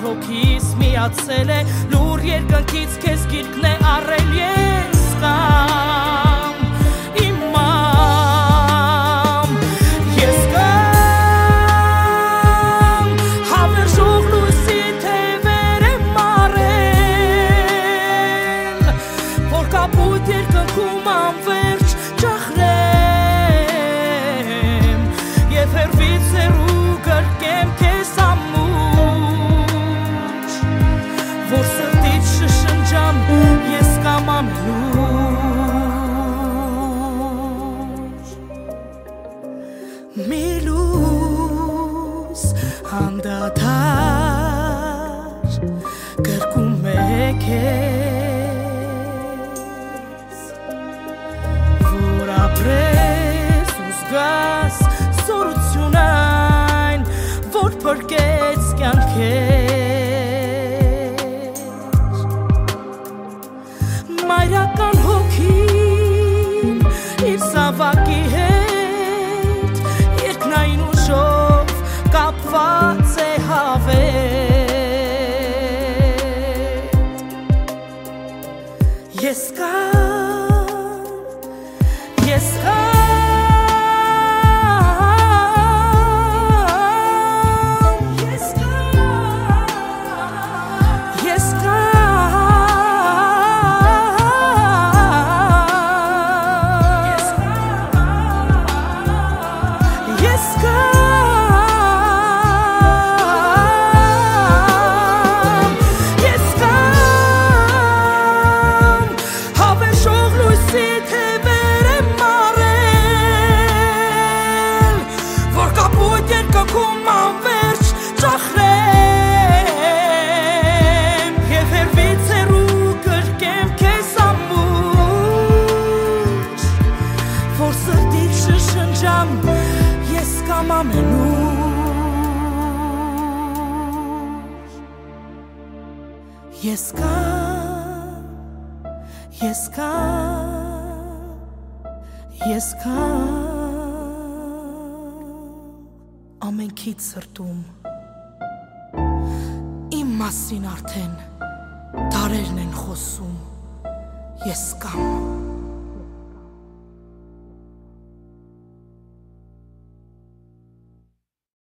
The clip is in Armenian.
հոգիս միացել է լուր երկնքից քեզ գիրկն է առել ես կամ իմ մամ ես կամ հավերժող լույսի թևեր եմ մարել որ կապույտ երկնքում անվերջ ճախրեմ և հեռվից հեռու գրկեմ քեզ ամուր որ սրտից շշնջամ ես կամ ամենուր մի լույս անդադար գրկում է քեզ որ ապրես ու զգաս զորություն այն որ փրկեց կյանքեր մայրական հոգին իր զավակի հետ երկնային ուժով կապված է հավետ ես կամ ես ես կամ ամենքից սրտում իմ մասին արդեն դարերն են խոսում ես կամ